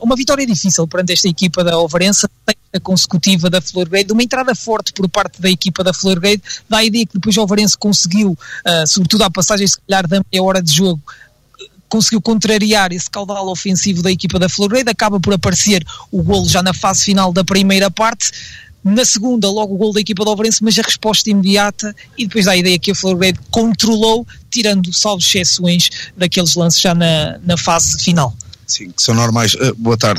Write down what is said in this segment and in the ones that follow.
uma vitória difícil perante esta equipa da Ovarense, a consecutiva da Florgrade, uma entrada forte por parte da equipa da Florgrade, dá a ideia que depois o Ovarense conseguiu, sobretudo à passagem se calhar da meia hora de jogo, conseguiu contrariar esse caudal ofensivo da equipa da Florgrade, acaba por aparecer o golo já na fase final da primeira parte. Na segunda, logo o gol da equipa do Ovarense, mas a resposta imediata, e depois dá a ideia que a Florgrade controlou, tirando salvos exceções daqueles lances já na fase final. Sim, que são normais. Boa tarde.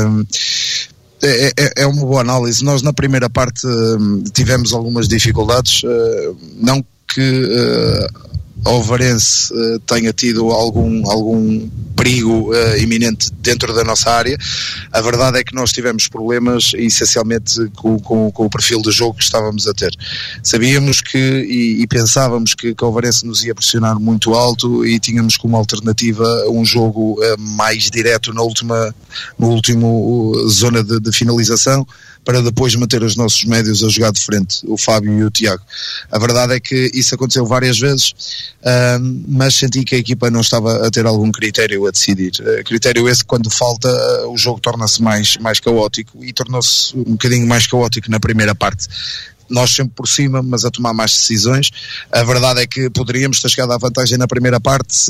É uma boa análise. Nós na primeira parte tivemos algumas dificuldades, não que a Ovarense tenha tido algum perigo iminente dentro da nossa área. A verdade é que nós tivemos problemas essencialmente com o perfil de jogo que estávamos a ter. Sabíamos que e pensávamos que a Ovarense nos ia pressionar muito alto e tínhamos como alternativa um jogo mais direto no último zona de finalização, para depois manter os nossos médios a jogar de frente, o Fábio e o Tiago. A verdade é que isso aconteceu várias vezes, mas senti que a equipa não estava a ter algum critério a decidir. Critério esse que, quando falta, o jogo torna-se mais caótico, e tornou-se um bocadinho mais caótico na primeira parte. Nós sempre por cima, mas a tomar mais decisões. A verdade é que poderíamos ter chegado à vantagem na primeira parte.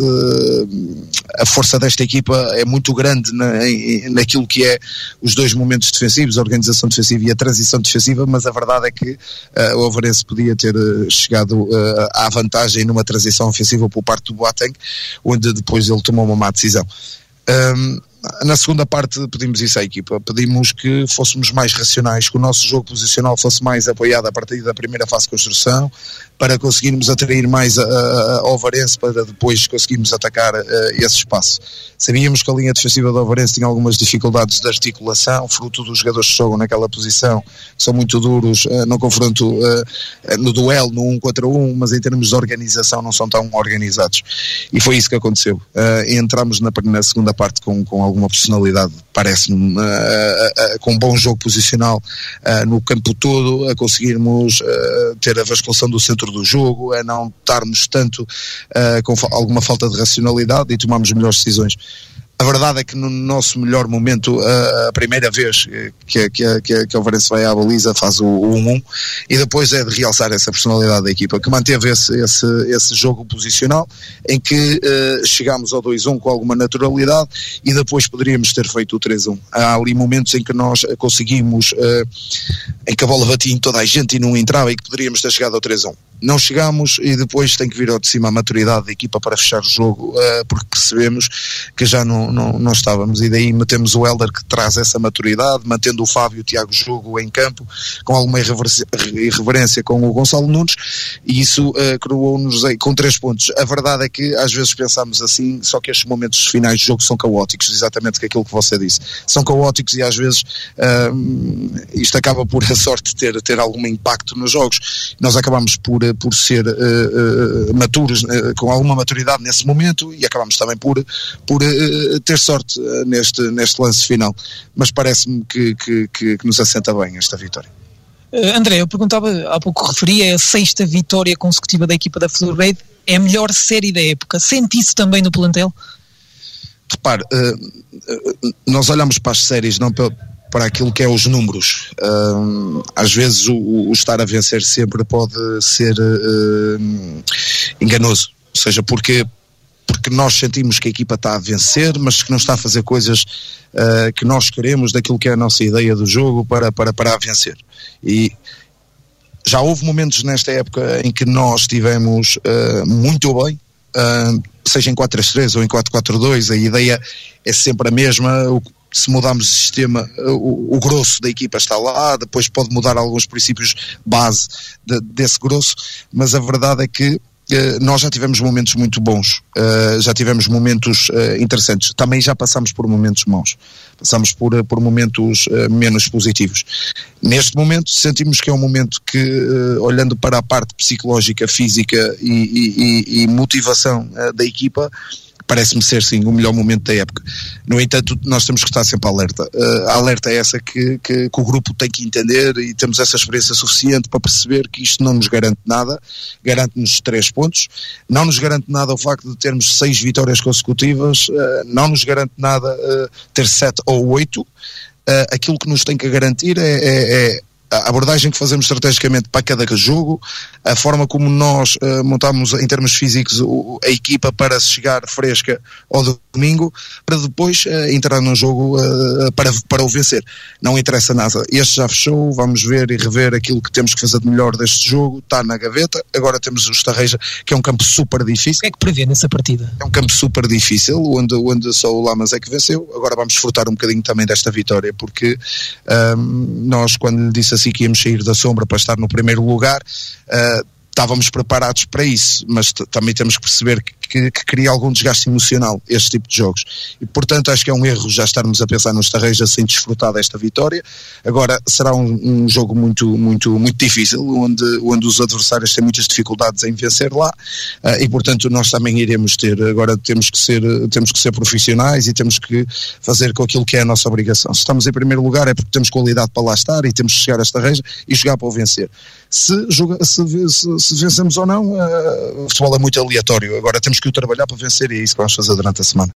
A força desta equipa é muito grande naquilo que é os dois momentos defensivos, a organização defensiva e a transição defensiva, mas a verdade é que o Ovarense podia ter chegado à vantagem numa transição ofensiva por parte do Boateng, onde depois ele tomou uma má decisão. Na segunda parte pedimos isso à equipa, pedimos que fôssemos mais racionais, que o nosso jogo posicional fosse mais apoiado a partir da primeira fase de construção, para conseguirmos atrair mais a Ovarense, para depois conseguirmos atacar esse espaço. Sabíamos que a linha defensiva da Ovarense tinha algumas dificuldades de articulação, fruto dos jogadores que jogam naquela posição, que são muito duros no confronto, no duelo, no 1 contra 1, mas em termos de organização não são tão organizados. E foi isso que aconteceu. Entramos na segunda parte com alguma personalidade, parece-me, com um bom jogo posicional no campo todo, a conseguirmos ter a vasculação do centro do jogo, a não estarmos tanto com alguma falta de racionalidade e tomarmos melhores decisões. A verdade é que no nosso melhor momento, a primeira vez que o Ovarense vai à baliza, faz o 1-1, e depois é de realçar essa personalidade da equipa, que manteve esse jogo posicional, em que chegámos ao 2-1 com alguma naturalidade, e depois poderíamos ter feito o 3-1. Há ali momentos em que nós conseguimos, em que a bola batia em toda a gente e não entrava, e que poderíamos ter chegado ao 3-1. Não chegamos, e depois tem que vir ao de cima a maturidade da equipa para fechar o jogo, porque percebemos que já não estávamos, e daí metemos o Hélder, que traz essa maturidade, mantendo o Fábio e o Tiago Jogo em campo, com alguma irreverência com o Gonçalo Nunes, e isso coroou-nos com 3 pontos. A verdade é que às vezes pensamos assim, só que estes momentos finais de jogo são caóticos, exatamente aquilo que você disse, são caóticos, e às vezes isto acaba por a sorte ter algum impacto nos jogos. Nós acabamos por ser maturos, com alguma maturidade nesse momento, e acabamos também por ter sorte neste lance final, mas parece-me que nos assenta bem esta vitória. André, eu perguntava, há pouco referia a 6ª vitória consecutiva da equipa da Florgrade, é a melhor série da época, sente isso também no plantel? Repare, nós olhamos para as séries não para aquilo que é os números. Às vezes o estar a vencer sempre pode ser enganoso, ou seja, porque nós sentimos que a equipa está a vencer, mas que não está a fazer coisas que nós queremos, daquilo que é a nossa ideia do jogo para a vencer. E já houve momentos nesta época em que nós estivemos muito bem, seja em 4-3-3 ou em 4-4-2, a ideia é sempre a mesma. Se mudarmos de sistema, o grosso da equipa está lá, depois pode mudar alguns princípios base desse grosso, mas a verdade é que nós já tivemos momentos muito bons, já tivemos momentos interessantes, também já passamos por momentos maus, passamos por momentos menos positivos. Neste momento sentimos que é um momento que, olhando para a parte psicológica, física e motivação da equipa, parece-me ser sim o melhor momento da época. No entanto, nós temos que estar sempre alerta. A alerta é essa que o grupo tem que entender, e temos essa experiência suficiente para perceber que isto não nos garante nada. Garante-nos 3 pontos, não nos garante nada o facto de termos 6 vitórias consecutivas, não nos garante nada ter 7 ou 8. Aquilo que nos tem que garantir é a abordagem que fazemos estrategicamente para cada jogo, a forma como nós montamos em termos físicos a equipa para chegar fresca ao domingo, para depois entrar num jogo para o vencer. Não interessa nada, este já fechou, vamos ver e rever aquilo que temos que fazer de melhor deste jogo, está na gaveta. Agora temos o Estarreja, que é um campo super difícil. O que é que prevê nessa partida? É um campo super difícil, onde só o Lamas é que venceu. Agora vamos desfrutar um bocadinho também desta vitória, porque nós, quando lhe disse assim que íamos sair da sombra para estar no primeiro lugar, estávamos preparados para isso, mas também temos que perceber que cria algum desgaste emocional este tipo de jogos, e portanto acho que é um erro já estarmos a pensar no Estarreja sem desfrutar desta vitória. Agora será um jogo muito, muito, muito difícil, onde os adversários têm muitas dificuldades em vencer lá, e portanto nós também iremos ter, agora temos que ser profissionais e temos que fazer com aquilo que é a nossa obrigação. Se estamos em primeiro lugar é porque temos qualidade para lá estar e temos que chegar a Estarreja e jogar para o vencer. Se vencemos ou não, o futebol é muito aleatório, agora temos que o trabalhar para vencer, e é isso que vamos fazer durante a semana.